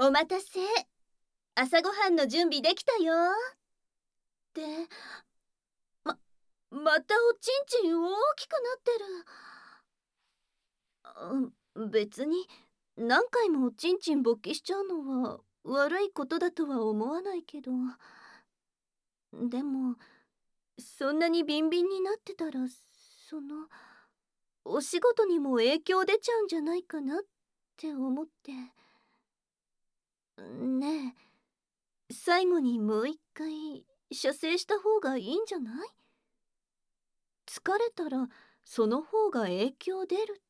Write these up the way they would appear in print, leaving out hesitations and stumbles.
お待たせ。朝ごはんの準備できたよ。で、またおちんちん大きくなってる。別に何回もおちんちん勃起しちゃうのは悪いことだとは思わないけど、でもそんなにビンビンになってたら、お仕事にも影響出ちゃうんじゃないかなって思って。ねえ、最後にもう一回射精した方がいいんじゃない？疲れたらその方が影響出るって？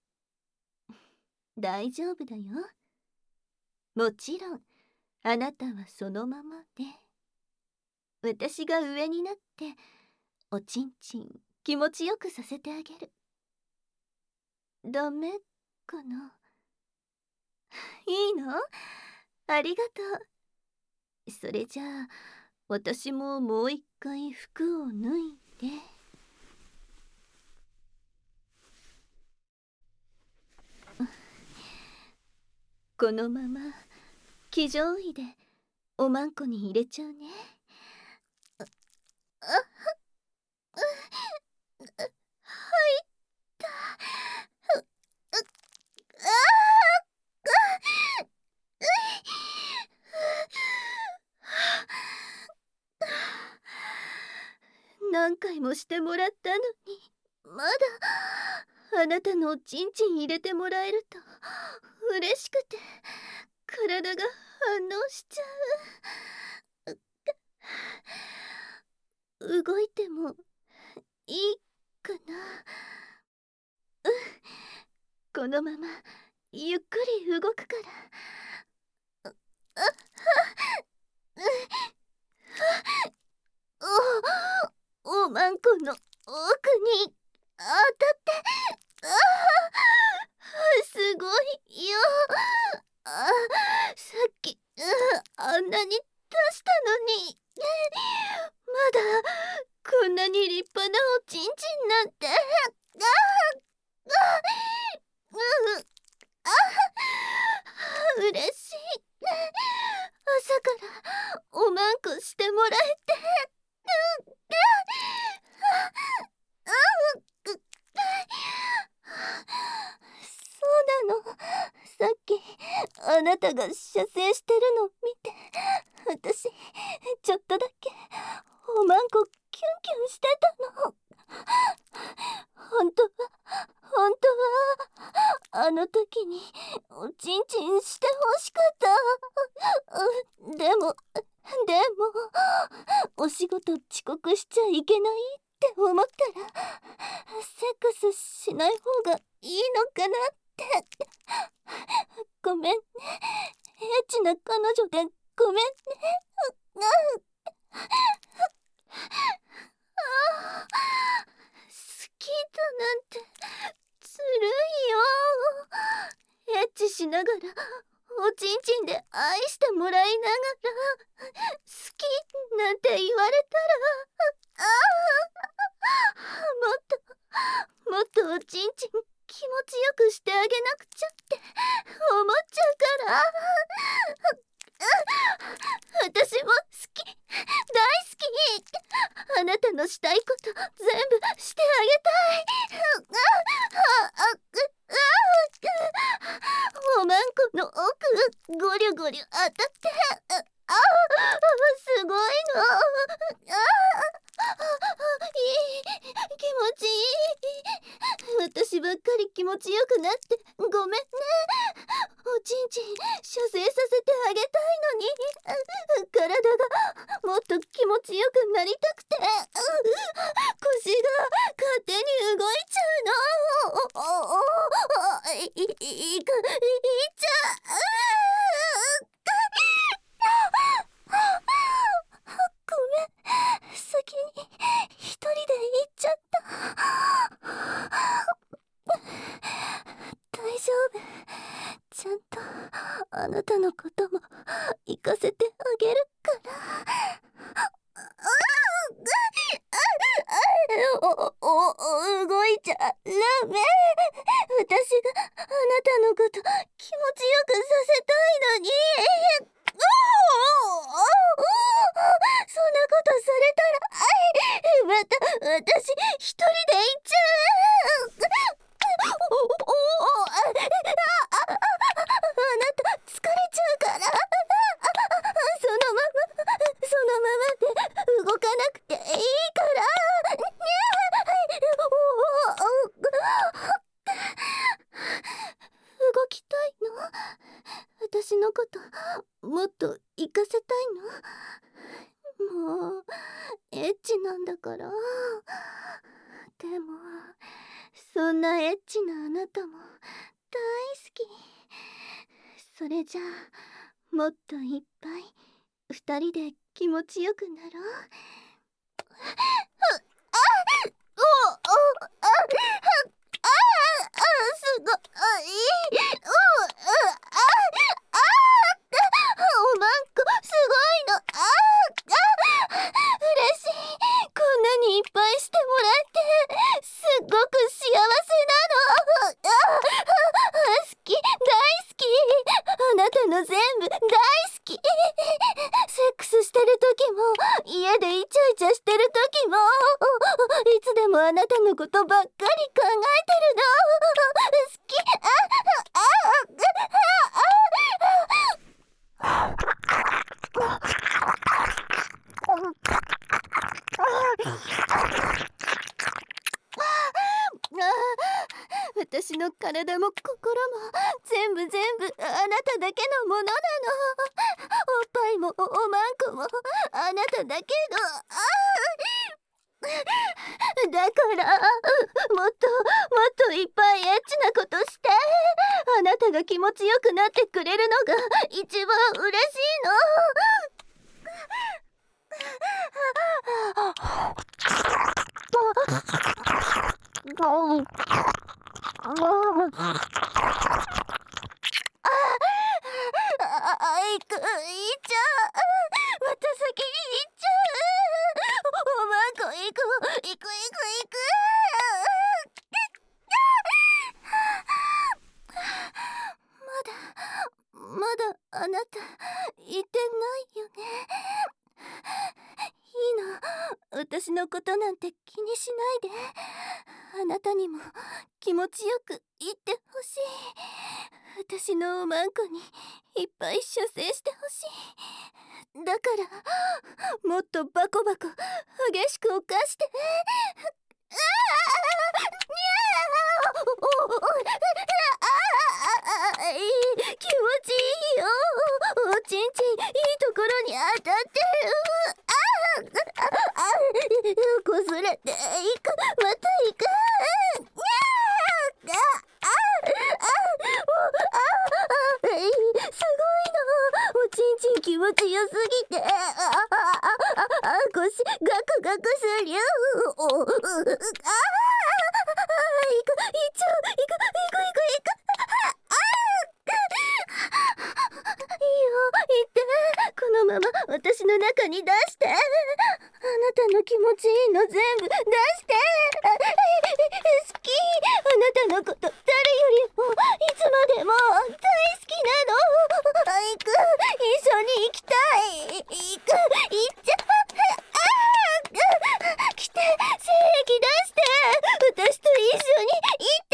大丈夫だよ。もちろんあなたはそのままで、私が上になっておちんちん気持ちよくさせてあげる。ダメかな？いいの？ありがとう。それじゃあ私ももう一回服を脱いで。このまま騎乗位でおまんこに入れちゃうね。あ、入った。何回もしてもらったのに、まだあなたのおちんちん入れてもらえると嬉しくて体が反応しちゃう。動いてもいいかな？このままゆっくり動くから。おまんこの奥に当たって、すごいよ。さっきあんなに出したのに、まだこんなに立派なおちんちんなんて。嬉しい。朝からおまんこしてもらえて。そうなの。さっきあなたが射精してるの見て、私ちょっとだけおまんこキュンキュンしてたの。本当はあの時におちんちんしてほしかった。でもお仕事遅刻しちゃいけないって思ったら、セックスしない方がいいのかなって。ごめんね。エッチな彼女でごめんね。好きだなんてずるいよ。エッチしながらおちんちんで愛してもらいながら好きなんて言われたら、もっとおちんちん気持ちよくしてあげなくちゃって思っちゃうから。私も好き、大好き。あなたのしたいこと全部してあげたい。おまんこの奥ゴリュゴリュ当たって、すごいの。いい、気持ちいい。私ばっかり気持ちよくなってごめんね。おちんちん射精させてあげたいのに、体がもっと気持ちよくなりたくて、腰が勝手に動いちゃうの。いっちゃう。ごめん、先に一人で行っちゃった。大丈夫。ちゃんとあなたのことも行かせてあげるから。動いちゃダメ。 私があなたのこと気持ちよくさせたいのに。そんなことされたら、また私一人で行っちゃう。あなた疲れちゃうから。そのままで動かなくていいから。動きたいの？私のこともっと行かせたいの？もうエッチなんだから。でもそんなエッチなあなたも大好き。それじゃあもっといっぱい二人で気持ちよくなろう。おおあすごい。おまんこすごいの。嬉しい。こんなにいっぱいしてもらえてすっごく幸せなの。好き、大好き。あなたの全部大好き。セックスしてる時も家でイチャイチャしてる時もいつでもあなたのことばっかり考えてるの。好き。私の体も心も全部あなただけのものなの。おっぱいもおまんこもあなただけの。だからもっといっぱいエッチなことしてあなたが気持ちよくなってくれるのが一番嬉しいの。いっちゃう。また先に行っちゃう。おまんこ行く。まだあなたいてないよね。いいの。私のことなんて気にしないで。あなたにも気持ちよくいってほしい。私のおまんこにいっぱい射精してほしい。だからもっとバコ激しく犯して。気持ちいいよ。おちんちんいいところに当たってる。こすれていく。またいく。すごいの。おちんちん気持ちよすぎて腰ガクするよ。いいよ、言って。このまま私の中に出して。あなたの気持ちいいの全部出して。好き。あなたのこと誰よりもいつまでも大好きなの。一緒に行きたい。行っちゃう。来て、精液出して。私と一緒に行って。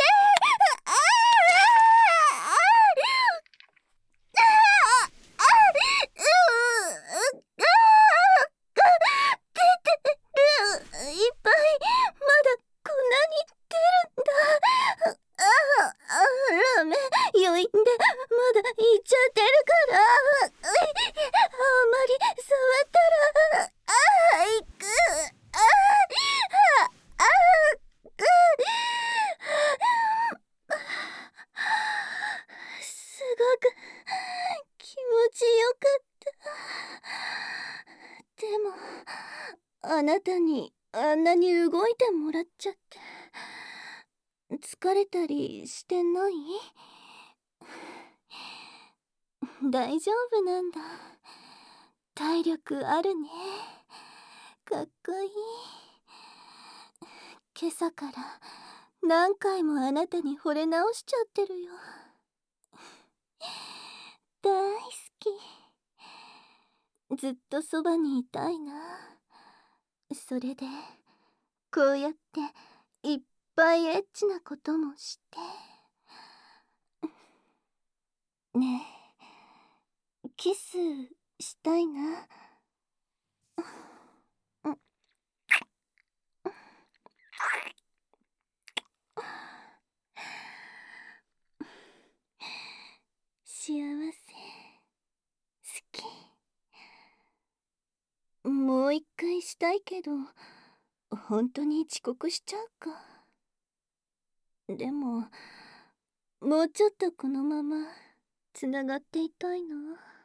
いっぱいまだこんなに出るんだ。ラーメン余韻でまだいっちゃってるから。あんまり触ったらいく。すごく気持ちよかった。でもあなたにあんなに動いてもらっちゃって疲れたりしてない？大丈夫なんだ。体力あるね。かっこいい。今朝から何回もあなたに惚れ直しちゃってるよ。大好き。ずっとそばにいたいな。それでこうやっていっぱいエッチなこともして。ねえ、キスしたいな。幸せ、好き。もう一回したいけど、本当に遅刻しちゃうか。でも、もうちょっとこのままつながっていたいな。